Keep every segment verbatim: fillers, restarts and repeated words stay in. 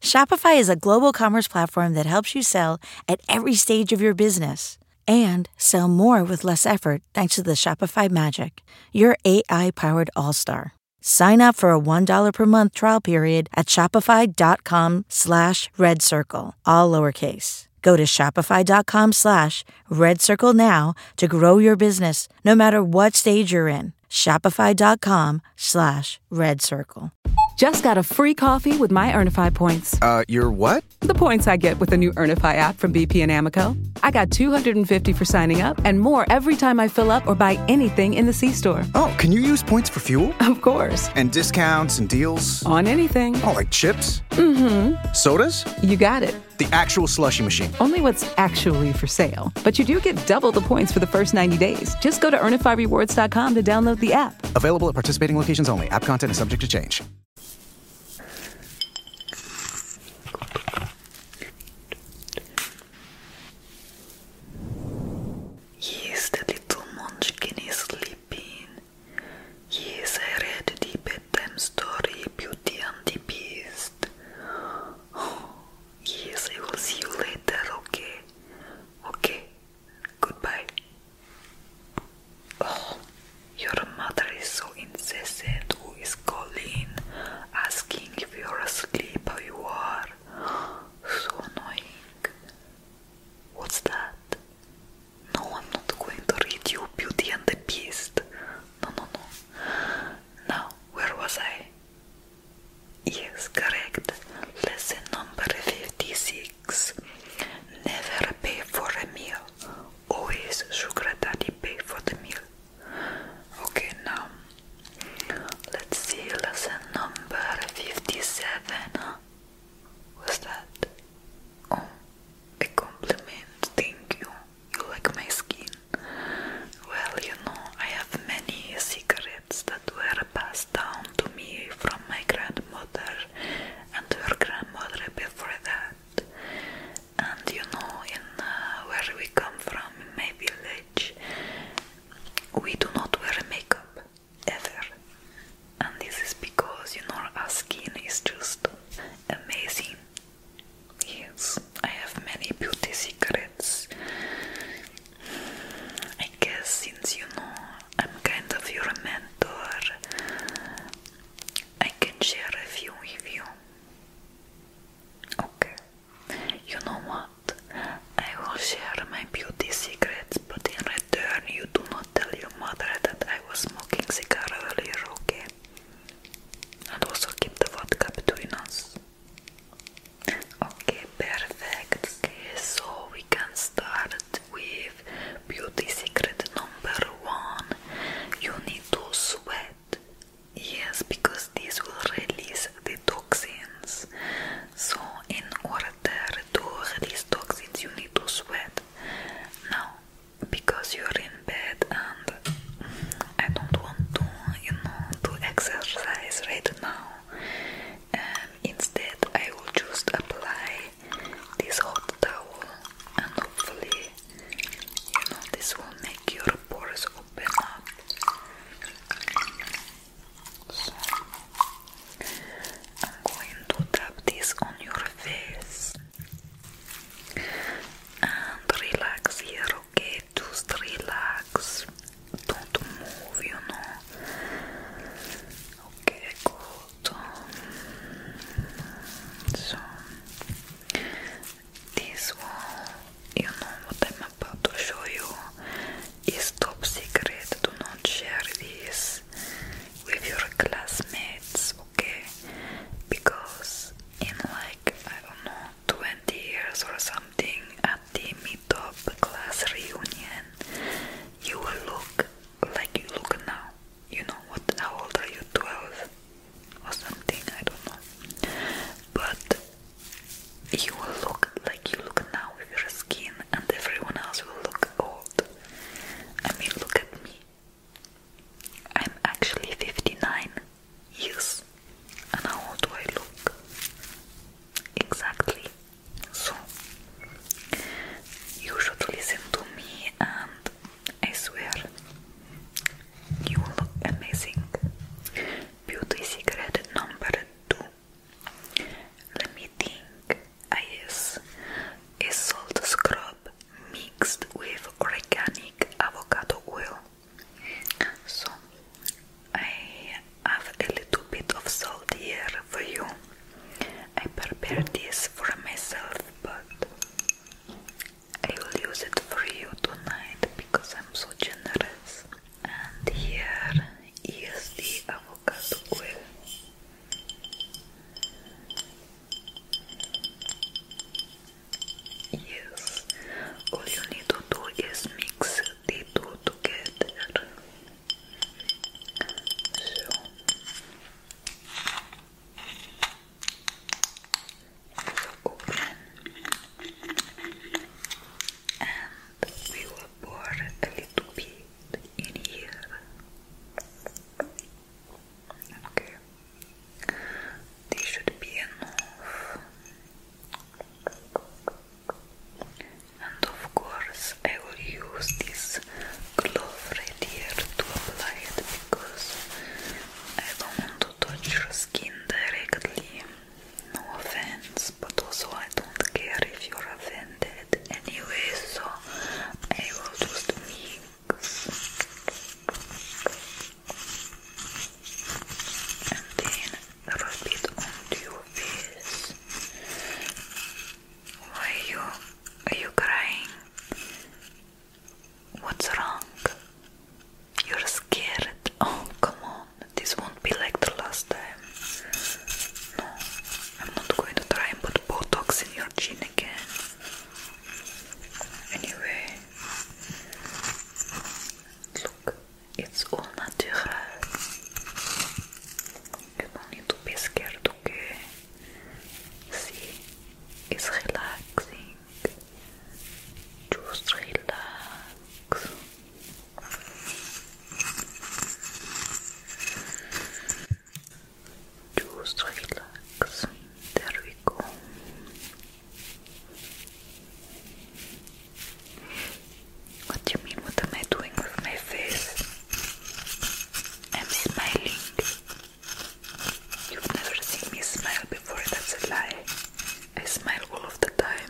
Shopify is a global commerce platform that helps you sell at every stage of your business and sell more with less effort thanks to the Shopify Magic, your A I-powered all-star. Sign up for a one dollar per month trial period at shopify.com slash red circle, all lowercase. Go to shopify.com slash red circle now to grow your business no matter what stage you're in. Shopify.com slash red circle. Just got a free coffee with my Earnify points. Uh, your what? The points I get with the new Earnify app from B P and Amoco. I got two hundred fifty for signing up and more every time I fill up or buy anything in the C-store. Oh, can you use points for fuel? Of course. And discounts and deals? On anything. Oh, like chips? Mm-hmm. Sodas? You got it. The actual slushie machine. Only what's actually for sale. But you do get double the points for the first ninety days. Just go to earnify rewards dot com to download the app. Available at participating locations only. App content is subject to change. Yes, the little munchkin is sleeping. Yes, I read the bedtime story, Beauty and the Beast. Oh, yes, I will see you later, okay? Okay, goodbye. Oh, your mother is so incessant. Who is calling, asking if you're asleep, how you are. So annoying. What's that? No, I'm not going to read you Beauty and the Beast. No, no, no. Now, where was I? Yes, correct. Lesson number fifty-six. Never pay for a meal. Always sugar daddy pay for the meal. Okay, now, let's see, lesson number fifty-seven. What's that? Oh, a compliment. Thank you. You like my skin? Well, you know, I have many secrets that were passed down to me from my grandmother and her grandmother before that. And you know, in uh, where we come from, in my village, we do not wear makeup, ever. And this is because, you know, our skin is just amazing. Yes, I have many beauty secrets. I guess since, you know, I'm kind of your mentor, I can share a few with you. Okay, you know what? I will share my beauty secrets, but in return you do not tell your mother that I was smoking cigar earlier, okay? And also keep the vodka between us. Okay, perfect. Okay, so we can start with beauty secret number one. You need to sweat. Yes, because this will release the toxins. So in order to release toxins, you need to sweat. Now, because you're in bed and I don't want to, you know, to exercise right now, um, instead I will just apply this hot towel and hopefully, you know, this will make your pores open up. So, I'm going to tap this on your face and relax here, okay? Just relax. Don't move, you know. Okay, good. So, this will, you know what I'm about to show you is top secret. Do not share this with your classmates, okay? Because in like, I don't know, twenty years or something at the meetup class reunion, you will look like you look now. You know what? How old are you? twelve or something? I don't know. But you will look like you look now with your skin, and everyone else will look old. I mean, look at me. I'm actually fifty-nine. Yes. And how old do I look? Exactly. So, you should listen to me, and I swear, you will look amazing. Beauty secret number two. Let me think. is relaxing. Just relax. Just relax. There we go. What do you mean? What am I doing with my face? I'm smiling. You've never seen me smile before, that's a lie. I smile all of the time.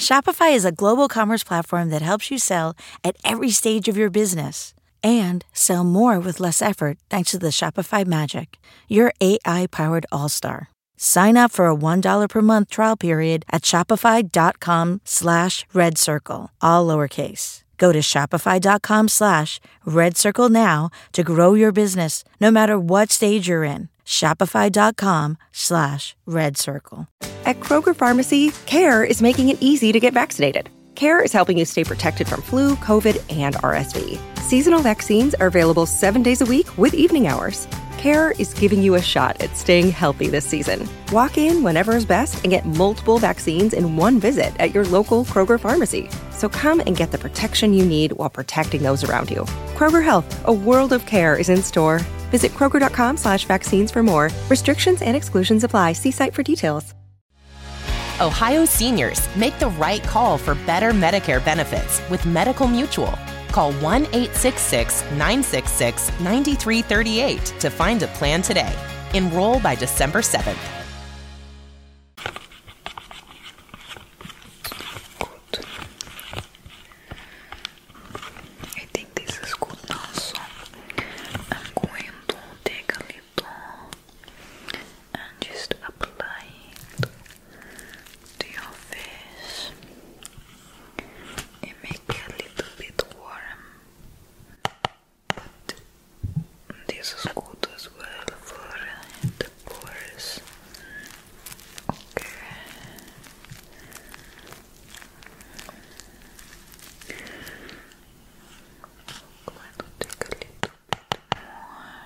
Shopify is a global commerce platform that helps you sell at every stage of your business and sell more with less effort thanks to the Shopify Magic, your A I-powered all-star. Sign up for a one dollar per month trial period at shopify.com slash red circle, all lowercase. Go to shopify.com slash red circle now to grow your business no matter what stage you're in. Shopify.com slash red circle. At Kroger Pharmacy, CARE is making it easy to get vaccinated. CARE is helping you stay protected from flu, COVID, and R S V. Seasonal vaccines are available seven days a week with evening hours. CARE is giving you a shot at staying healthy this season. Walk in whenever is best and get multiple vaccines in one visit at your local Kroger Pharmacy. So come and get the protection you need while protecting those around you. Kroger Health, a world of care is in store. Visit kroger.com slash vaccines for more. Restrictions and exclusions apply. See site for details. Ohio seniors, make the right call for better Medicare benefits with Medical Mutual. Call one eight six six, nine six six, nine three three eight to find a plan today. Enroll by December seventh. Good. I think this is good now, so I'm going to take a little and just apply it to your face and make it a little bit warm. But this is good as well for the pores. Okay. I'm going to take a little bit more.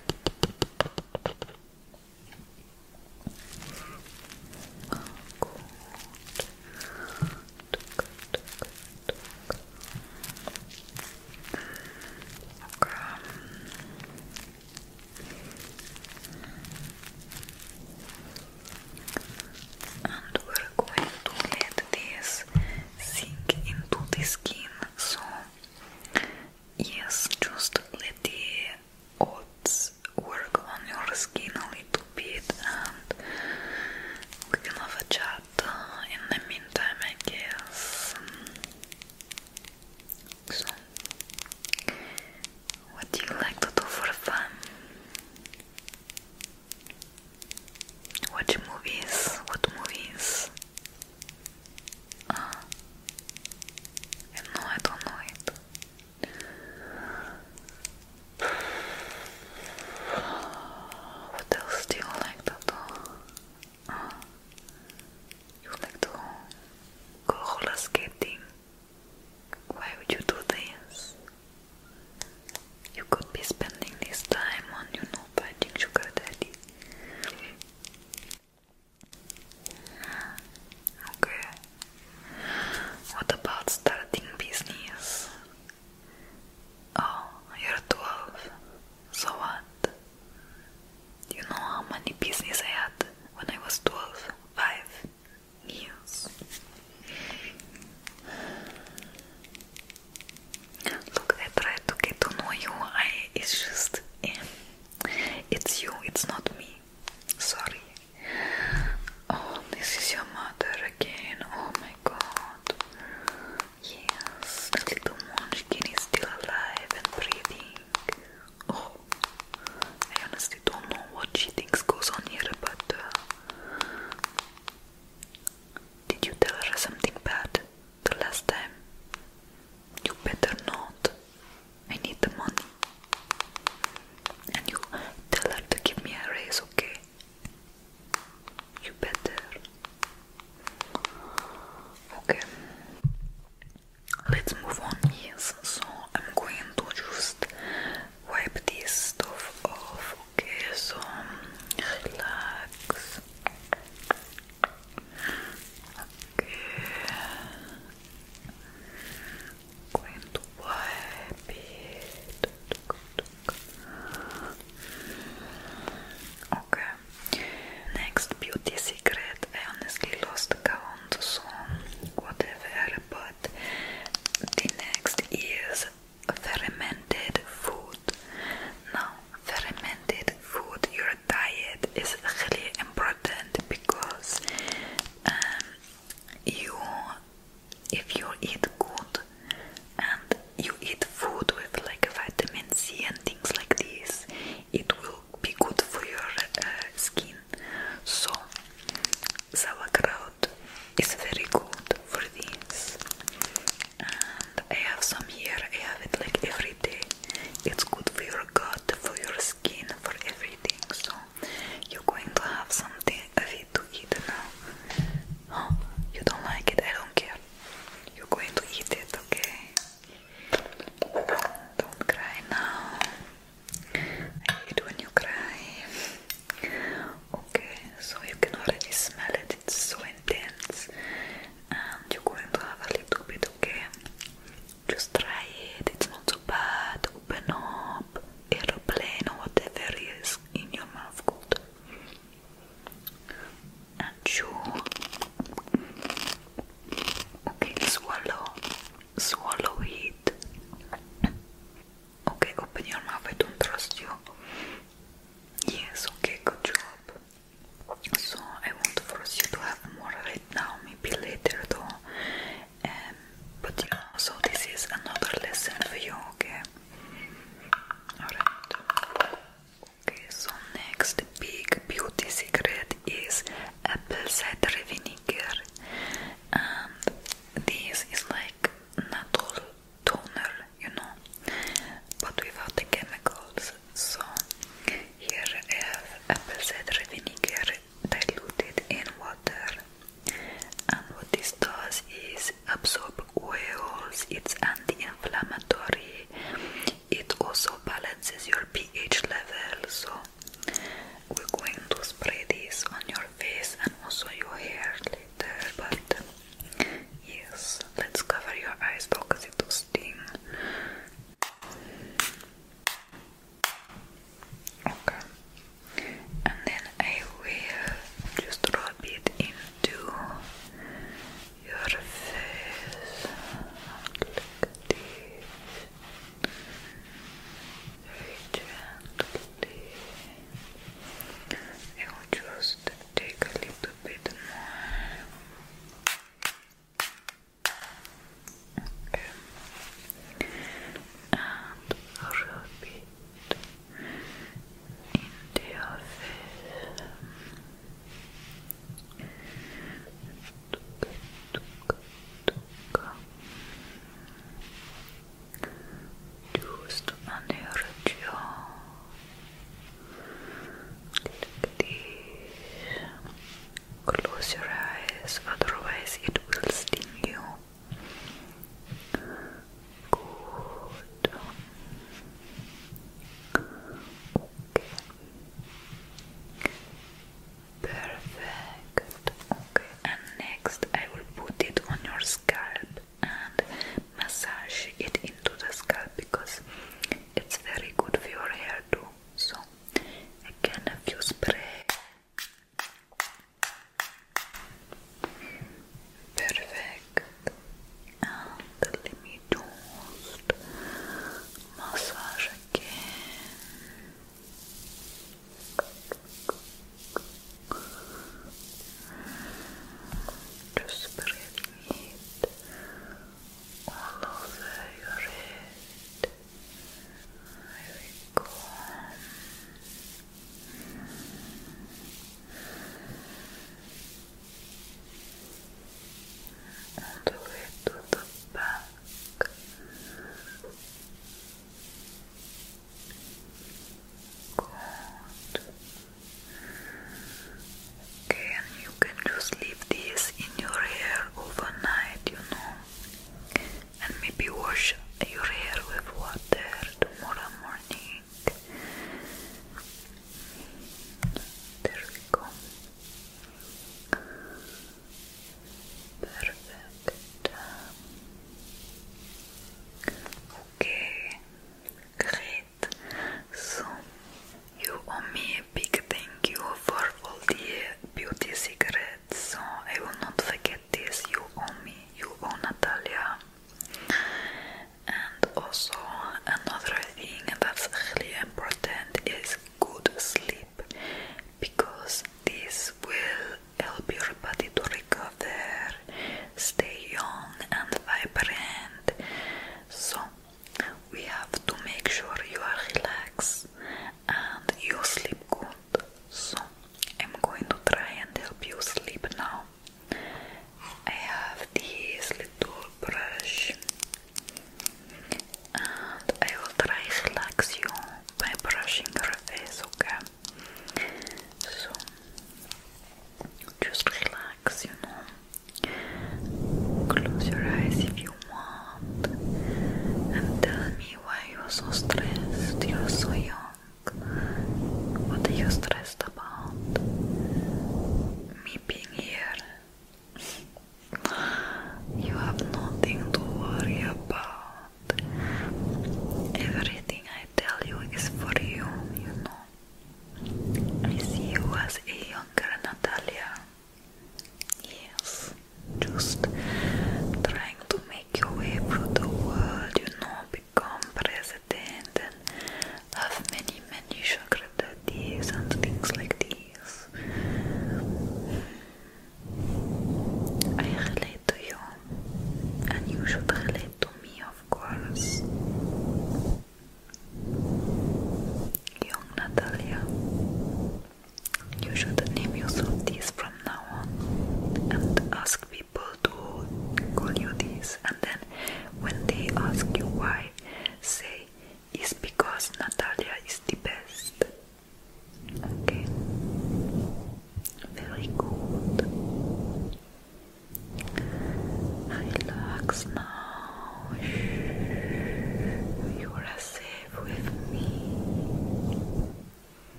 And we're going to let this sink into the skin. So, yes, just let the oats work on your skin a little bit, and we can have a chat in the meantime, I guess. So, what do you like to do for fun? Watch movies. What movies? Ah, no, I don't know it. What else do you like to do? Ah, you like to go roller skating? Why would you do this? You could be spending this time on, you know, finding sugar daddy.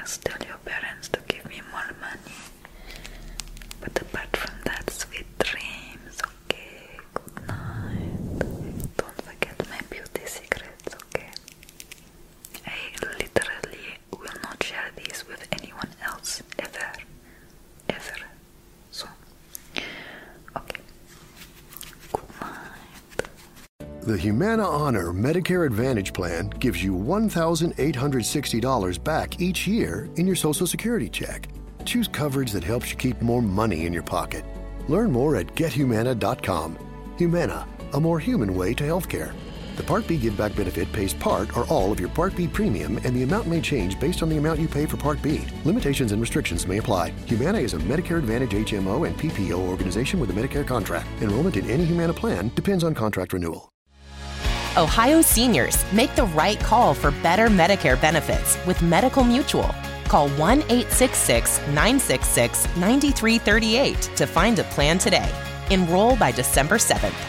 must tell your parents to give me more money. But apart from that, sweet dreams, okay? Good night. Don't forget my beauty secrets, okay? I literally will not share these with anyone else, ever. Ever. So, okay. Good night. The Humana Honor Medicare Advantage Plan gives you one thousand eight hundred sixty dollars back each year in your Social Security check. Choose coverage that helps you keep more money in your pocket. Learn more at get humana dot com. Humana, a more human way to healthcare. The Part B Give Back benefit pays part or all of your Part B premium, and the amount may change based on the amount you pay for Part B. Limitations and restrictions may apply. Humana is a Medicare Advantage H M O and P P O organization with a Medicare contract. Enrollment in any Humana plan depends on contract renewal. Ohio seniors, make the right call for better Medicare benefits with Medical Mutual. Call one eight six six, nine six six, nine three three eight to find a plan today. Enroll by December seventh.